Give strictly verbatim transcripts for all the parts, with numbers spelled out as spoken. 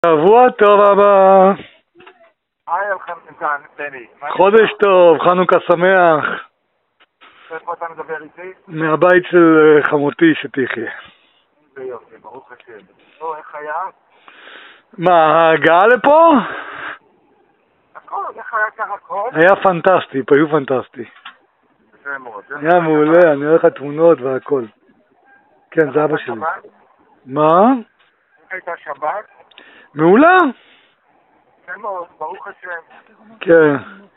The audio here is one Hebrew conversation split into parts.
שבוע טוב אבא. היי לכם כאן, בני. חודש טוב, חנוכה שמח. איפה אתה מדבר איתי? מהבית של חמותי שתחיה. זה יופי, ברוך השם. לא, איך היה? מה, ההגעה לפה? הכל, איך היה ככה הכל? היה פנטסטי, היו פנטסטי. זה מאוד. היה מעולה, אני רואה לך תמונות והכל. כן, זה אבא שלי. מה? איך הייתה שבת? מעולה? זה מאוד, ברוך השם. כן.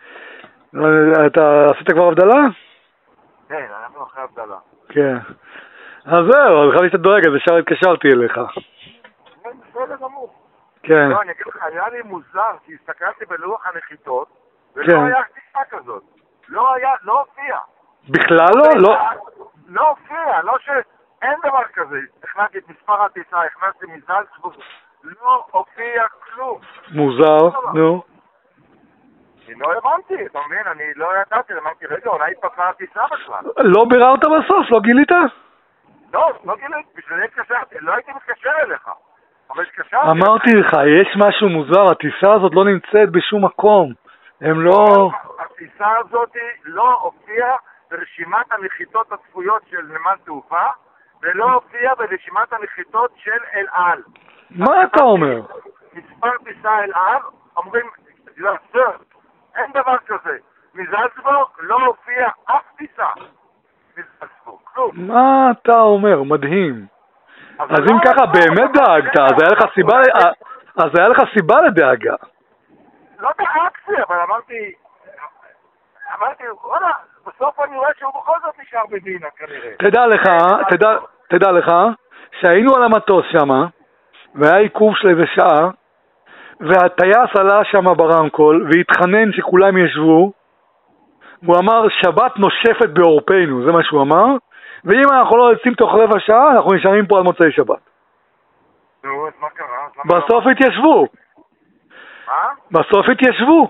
אתה עשית כבר הבדלה? כן, אנחנו אחרי הבדלה. כן. אז זהו, אז חשבתי שאתה דואג, אז ישר התקשרתי אליך. כן, בסדר גמור. כן. לא, אני אגיד לך, היה לי מוזר, כי הסתכלתי בלוח הנחיתות, ולא כן. היה טיפה כזאת. לא היה, לא הופיע. בכלל לא? לא. לא הופיע, לא ש... אין דבר כזה. הכנסתי את מספר הטיסה, הכנסתי מזלצבורג, לא הופיע כלום. מוזר, נו. אני לא הבנתי, אתה מבין? אני לא ידעתי, אמרתי, רגע, אולי התפתחה הטיסה בכלל. לא ביררת בסוף? לא גילית? לא, לא גיליתי, בשביל זה התקשרתי, לא הייתי מתקשר אליך. אבל התקשרתי. אמרתי לך, יש משהו מוזר, הטיסה הזאת לא נמצאת בשום מקום. הם לא... הטיסה הזאת לא הופיעה ברשימת הנחיתות הצפויות של נמל תעופה, ולא הופיעה ברשימת הנחיתות של אל על. מה אתה אומר? מספר טיסה אל על, אומרים, לא, אין דבר כזה. מזלצבורג לא הופיע אף טיסה. מזלצבורג, כלום. מה אתה אומר? מדהים. אז אם ככה באמת דאגת, אז היה לך סיבה, אז היה לך סיבה לדאגה. לא דאגתי, אבל אמרתי, אמרתי, וואלה, בסוף אני רואה שהוא בכל זאת נשאר בדינה כנראה. תדע לך, תדע, תדע לך, שהיינו על המטוס שמה, והיה עיכוב של איזה שעה, והטייס עלה שמה ברמקול, והתחנן שכולם ישבו, הוא אמר, שבת נושפת בעורפנו, זה מה שהוא אמר, ואם אנחנו לא יוצאים תוך רבע שעה, אנחנו נשארים פה על מוצאי שבת. נו, אז מה קרה? בסוף התיישבו. מה? בסוף התיישבו.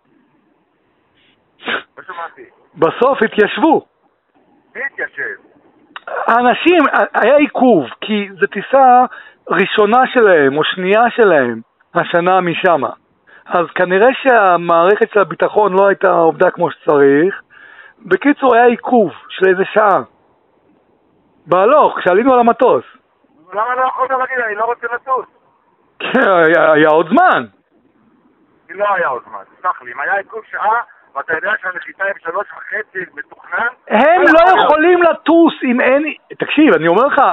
לא שמעתי. בסוף התיישבו. מי התיישב? האנשים, היה עיכוב, כי זו טיסה ראשונה שלהם, או שנייה שלהם, השנה משם. אז כנראה שהמערכת של הביטחון לא הייתה עובדה כמו שצריך. בקיצור, היה עיכוב של איזה שעה. בהלוך, כשעלינו על המטוס. למה לא יכולת להגיד, אני לא רוצה לטוס? כן, היה, היה עוד זמן. לא היה עוד זמן, סלח לי, אם היה עיכוב שעה, ואתה יודע שהנחיתה היא בשלוש וחצי מתוכנן... הם לא יכולים לטוס אם אין... תקשיב, אני אומר לך,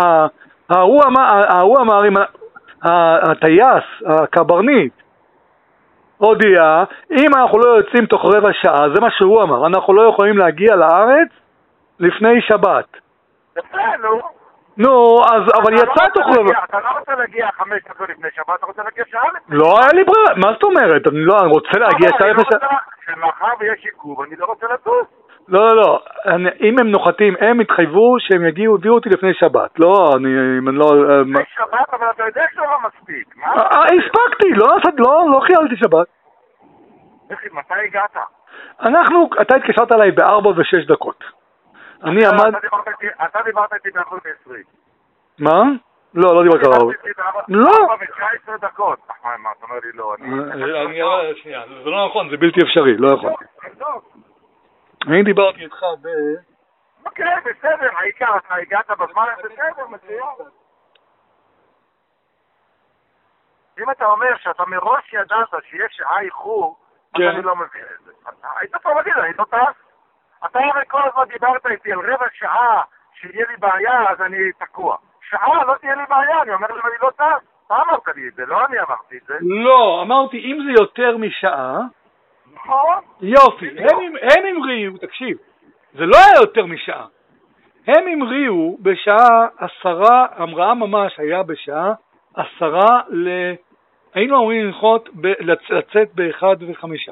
ההוא אמר, הטייס, הקברניט, הודיע, אם אנחנו לא יוצאים תוך רבע שעה, זה מה שהוא אמר, אנחנו לא יכולים להגיע לארץ לפני שבת. יפה, נו. נו, אז, אבל יצא תוך רבע... אתה לא רוצה להגיע חמש דקות לפני שבת, אתה רוצה להגיע שעה לפני? לא היה לי ברירה, מה זאת אומרת? אני לא, אני רוצה להגיע שעה לפני שבת. שמאחר ויש עיכוב, אני לא רוצה לטוס. לא, לא, לא, אם הם נוחתים, הם התחייבו שהם יגיעו, הביאו אותי לפני שבת. לא, אני, אני לא... לפני שבת, אבל אתה יודע שזה לא מספיק. הספקתי, לא חיילתי שבת. מתי הגעת? אנחנו, אתה התקשרת עליי בארבע ושש דקות. אני עמד... אתה דיברת איתי בארבע ועשרים. מה? לא, לא דיברת עליי. לא. ארבע ותשע עשרה דקות. מה, אתה אומר לי לא, אני... שנייה, זה לא נכון, זה בלתי אפשרי, לא יכול. אני דיברתי איתך ב... אוקיי, בסדר, העיקר, אתה הגעת בזמן, בסדר, מצוין. אם אתה אומר שאתה מראש ידעת שיש שעה איחור, אז אני לא מבין את זה. היית פה מגיד, אני לא טס. אתה הרי כל הזמן דיברת איתי על רבע שעה שיהיה לי בעיה, אז אני תקוע. שעה, לא תהיה לי בעיה, אני אומר להם, אני לא טס. אתה אמרת לי את זה, לא אני אמרתי את זה. לא, אמרתי, אם זה יותר משעה... נכון? יופי, הם המריאו, תקשיב, זה לא היה יותר משעה. הם המריאו בשעה עשרה, המראה ממש היה בשעה עשרה ל... היינו אמורים לנחות, לצאת באחד וחמישה.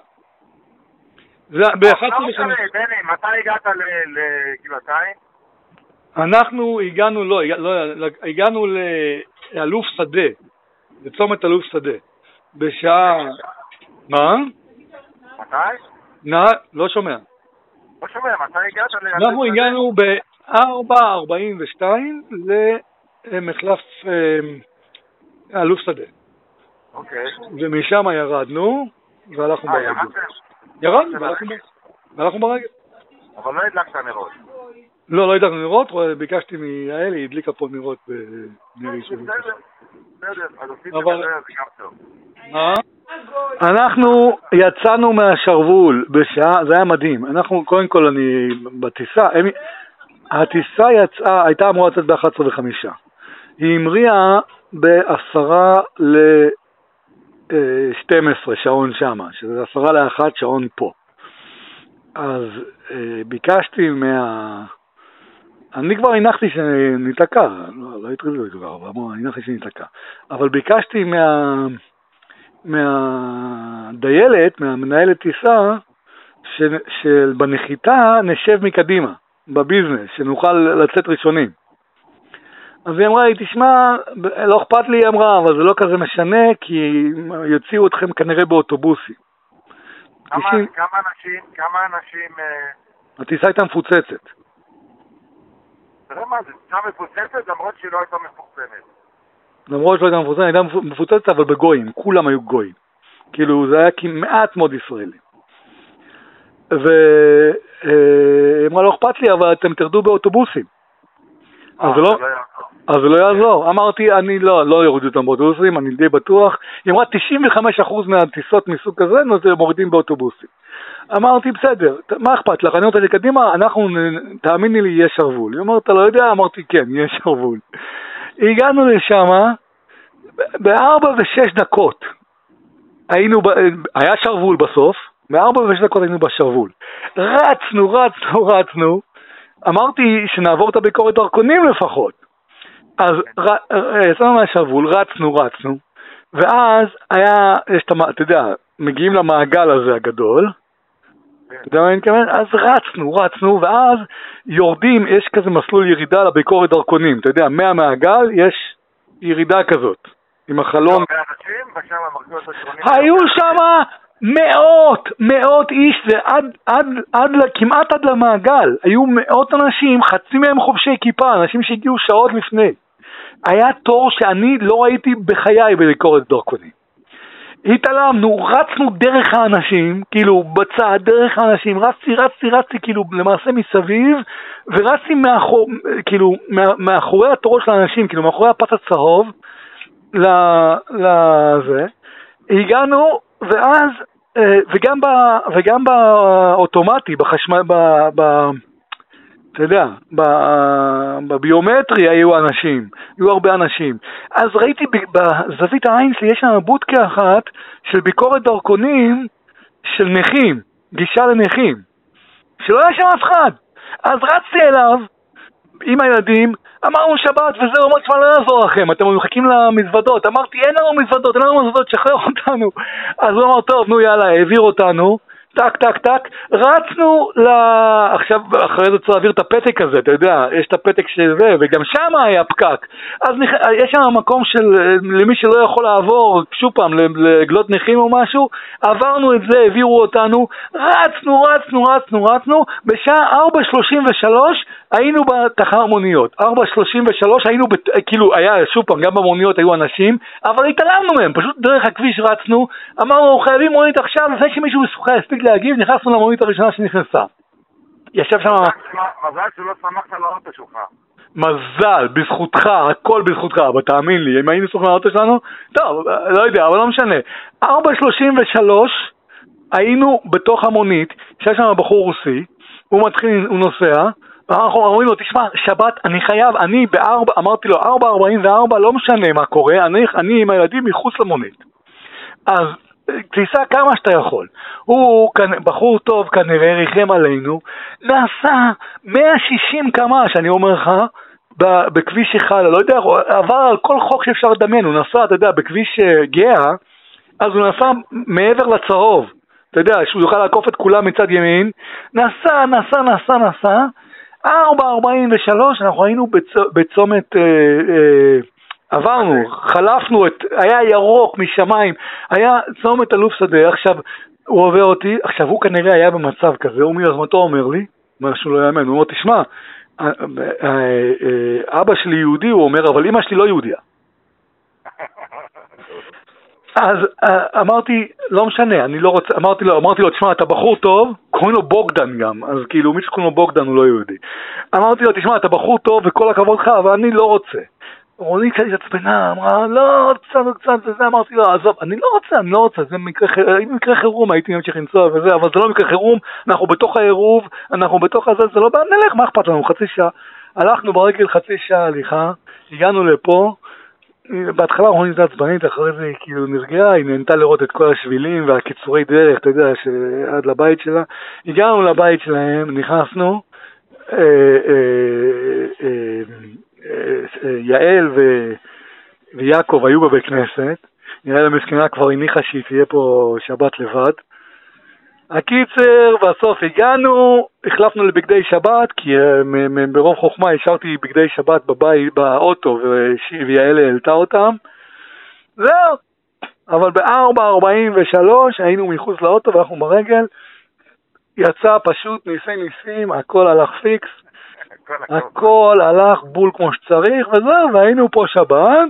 באחד וחמישה. בני, מתי הגעת לגבעתיים? אנחנו הגענו, לא, הגענו לאלוף שדה, לצומת אלוף שדה, בשעה... מה? מתי? נא, לא שומע. לא שומע, מתי הגעת? אנחנו הגענו ב-ארבע ארבעים ושתיים למחלף אלוף שדה. אוקיי. ומשם ירדנו, והלכנו ברגל. ירדנו, והלכנו ברגל. אבל לא הדלקת נרות. לא, לא הדלקנו נרות, ביקשתי מיעל, היא הדליקה פה נרות בנרי שלי. בסדר, בסדר, אז עשיתם את זה, זה גם טוב. מה? אנחנו יצאנו מהשרוול בשעה, זה היה מדהים. אנחנו, קודם כל, אני בטיסה, הטיסה יצאה, הייתה אמורה לצאת ב-אחת עשרה וחמש. היא המריאה בעשרה ל-שתים עשרה שעון שמה, שזה עשרה לאחת שעון פה. אז אה, ביקשתי מה... אני כבר הנחתי שניתקע, לא, לא התריזו לי כבר, אבל אמרו, אני הנחתי שניתקע. אבל ביקשתי מה... מהדיילת, מהמנהלת טיסה, ש... שבנחיתה נשב מקדימה, בביזנס, שנוכל לצאת ראשונים. אז היא אמרה לי, תשמע, לא אכפת לי, היא אמרה, אבל זה לא כזה משנה, כי יוציאו אתכם כנראה באוטובוסים. כמה, תשעים... כמה אנשים, כמה אנשים... הטיסה הייתה מפוצצת. תראה מה, זה טיסה מפוצצת, למרות שהיא לא הייתה מפורסמת. למרות שלא הייתה מפוצצת, הייתה מפוצצת, אבל בגויים, כולם היו גויים. כאילו, זה היה כמעט מאוד ישראלים. והיא אמרה, לא אכפת לי, אבל אתם תרדו באוטובוסים. אז לא... אז זה לא יעזור. אמרתי, אני לא, לא יורידו אותם באוטובוסים, אני די בטוח. היא אמרה, תשעים וחמישה אחוז מהטיסות מסוג כזה, מורידים באוטובוסים. אמרתי, בסדר, מה אכפת לך? אני אומרת לי, קדימה, אנחנו, תאמיני לי, יש שרוול. היא אומרת, אתה לא יודע? אמרתי, כן, יש שרוול. הגענו לשם, בארבע ושש דקות, היינו, היה שרוול בסוף, בארבע ושש דקות היינו בשרוול. רצנו, רצנו, רצנו, אמרתי שנעבור את הביקורת דרכונים לפחות. אז יצאנו מהשרוול, רצנו, רצנו, ואז היה, יש, אתה יודע, מגיעים למעגל הזה הגדול, אתה יודע מה אני מתכוון? אז רצנו, רצנו, ואז יורדים, יש כזה מסלול ירידה לביקורת דרכונים, אתה יודע, מהמעגל יש ירידה כזאת, עם החלון. היו שם מאות, מאות איש, זה עד, עד, עד, כמעט עד למעגל, היו מאות אנשים, חצי מהם חובשי כיפה, אנשים שהגיעו שעות לפני. היה תור שאני לא ראיתי בחיי בביקורת דרכונים. התעלמנו, רצנו דרך האנשים, כאילו בצד, דרך האנשים, רצתי, רצתי, רצתי, כאילו למעשה מסביב, ורצתי מאחור, כאילו, מאחורי התור של האנשים, כאילו מאחורי הפס הצהוב, לזה, הגענו, ואז, וגם ב, וגם באוטומטי, בחשמל, ב, ב, אתה יודע, בביומטרי היו אנשים, היו הרבה אנשים. אז ראיתי בזווית העין שלי, יש שם בודקה אחת של ביקורת דרכונים של נכים, גישה לנכים, שלא היה שם אף אחד. אז רצתי אליו עם הילדים, אמרנו שבת וזהו, אמרתי כבר לא יעזור לכם, אתם מחכים למזוודות. אמרתי, אין לנו מזוודות, אין לנו מזוודות, שחרר אותנו. אז הוא אמר, טוב, נו יאללה, העביר אותנו. טק, טק, טק, רצנו ל... עכשיו, אחרי זה צריך להעביר את הפתק הזה, אתה יודע, יש את הפתק של זה, וגם שם היה פקק. אז נכ... יש שם מקום של, למי שלא יכול לעבור, שוב פעם, לגלות נכים או משהו, עברנו את זה, העבירו אותנו, רצנו, רצנו, רצנו, רצנו, בשעה ארבע שלושים ושלוש היינו בתחנה מוניות. ארבע שלושים ושלוש היינו, בת... כאילו, היה, שוב פעם, גם במוניות היו אנשים, אבל התעלמנו מהם, פשוט דרך הכביש רצנו, אמרנו, חייבים מונית עכשיו, לפני שמישהו מסוכה הספיק להגיב, נכנסנו למונית הראשונה שנכנסה. ישב שם... מזל שלא שמחת לאוטו שלך. מזל, בזכותך, הכל בזכותך, אבל תאמין לי, אם היינו סוכנים לאוטו שלנו, טוב, לא יודע, אבל לא משנה. ארבע שלושים ושלוש היינו בתוך המונית, שיש שם בחור רוסי, הוא מתחיל, הוא נוסע, ואנחנו אומרים לו, תשמע, שבת, אני חייב, אני בארבע, אמרתי לו, ארבע ארבעים וארבע, לא משנה מה קורה, אני, אני עם הילדים מחוץ למונית. אז תיסע כמה שאתה יכול. הוא בחור טוב כנראה, ריחם עלינו, נסע מאה ושישים קמ"ש, אני אומר לך, בכביש אחד, לא יודע, עבר על כל חוק שאפשר לדמיין, הוא נסע, אתה יודע, בכביש גאה, אז הוא נסע מעבר לצהוב, אתה יודע, שהוא יוכל לעקוף את כולם מצד ימין, נסע, נסע, נסע, נסע, ארבע ארבעים ושלוש, אנחנו היינו בצומת... אה, אה, עברנו, חלפנו, את, היה ירוק משמיים, היה צומת אלוף שדה, עכשיו הוא עובר אותי, עכשיו הוא כנראה היה במצב כזה, הוא מיוזמתו אומר לי, משהו לא יאמן, הוא אומר, תשמע, אבא שלי יהודי, הוא אומר, אבל אמא שלי לא יהודיה. אז אמרתי, לא משנה, אני לא רוצה, אמרתי לו, אמרתי לו, תשמע, אתה בחור טוב, קוראים לו בוגדן גם, אז כאילו, מי שקוראים לו בוגדן הוא לא יהודי. אמרתי לו, תשמע, אתה בחור טוב וכל הכבוד לך, אבל אני לא רוצה. רונית קצת הצפנה, אמרה, לא, קצת, קצת, וזה, אמרתי לו, עזוב, אני לא רוצה, אני לא רוצה, זה מקרה, אם מקרה חירום, הייתי ממשיך לנסוע וזה, אבל זה לא מקרה חירום, אנחנו בתוך העירוב, אנחנו בתוך הזה, זה לא בא, נלך, מה אכפת לנו, חצי שעה. הלכנו ברגל חצי שעה הליכה, הגענו לפה, בהתחלה רונית עצבנית, אחרי זה היא כאילו נרגעה, היא נהנתה לראות את כל השבילים והקיצורי דרך, אתה יודע, עד לבית שלה. הגענו לבית שלהם, נכנסנו, יעל ויעקב היו בבית כנסת, נראה למסכנה כבר הניחה שהיא תהיה פה שבת לבד. הקיצר, בסוף הגענו, החלפנו לבגדי שבת, כי ברוב חוכמה השארתי בגדי שבת בבית, באוטו, ויעל העלתה אותם. זהו. אבל ב-ארבע ארבעים ושלוש היינו מחוץ לאוטו ואנחנו ברגל. יצא פשוט ניסי ניסים, הכל הלך פיקס. הכל הלך בול כמו שצריך, וזהו, והיינו פה שבת.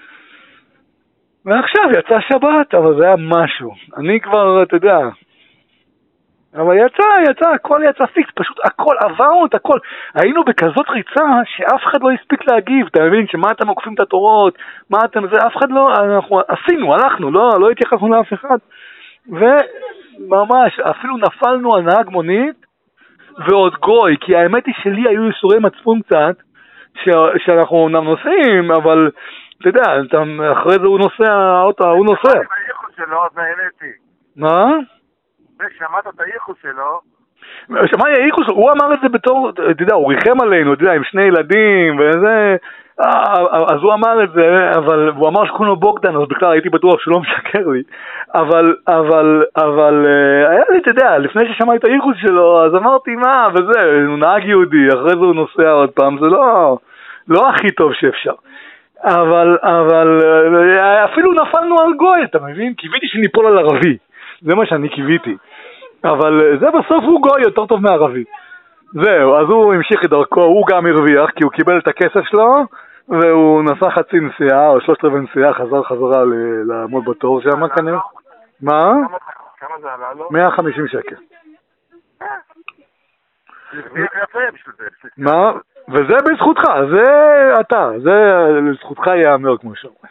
ועכשיו יצא שבת, אבל זה היה משהו. אני כבר, אתה יודע... אבל יצא, יצא, הכל יצא פיקס, פשוט הכל, עברנו את הכל. היינו בכזאת ריצה שאף אחד לא הספיק להגיב, אתה מבין? שמה אתם עוקפים את התורות, מה אתם זה, אף אחד לא, אנחנו עשינו, הלכנו, לא, לא התייחסנו לאף אחד. וממש, אפילו נפלנו על נהג מונית, ועוד גוי, כי האמת היא שלי היו איסורי מצפון קצת, ש, שאנחנו אומנם נוסעים, אבל, אתה יודע, אתה, אחרי זה הוא נוסע, האוטו, הוא נוסע. מה? שמעת את הייחוס שלו? שמע, הייחוס, הוא אמר את זה בתור, אתה יודע, הוא ריחם עלינו, אתה יודע, עם שני ילדים וזה, אז הוא אמר את זה, אבל הוא אמר שקוראים לו בוגדן, אז בכלל הייתי בטוח שהוא לא משקר לי, אבל, אבל, אבל, היה לי, אתה יודע, לפני ששמע את הייחוס שלו, אז אמרתי, מה, וזה, הוא נהג יהודי, אחרי זה הוא נוסע עוד פעם, זה לא, לא הכי טוב שאפשר. אבל, אבל, אפילו נפלנו על גוי, אתה מבין? קיוויתי שניפול על ערבי. זה מה שאני קיוויתי. אבל זה בסוף הוא גוי יותר טוב מערבי. זהו, אז הוא המשיך את דרכו, הוא גם הרוויח, כי הוא קיבל את הכסף שלו, והוא נסע חצי נסיעה, או שלושת רבעי נסיעה, חזר חזרה לעמוד בתור שם כנראה. מה? כמה זה עלה לו? מאה וחמישים שקל. מה? וזה בזכותך, זה אתה, זה לזכותך יאמר כמו שאומר.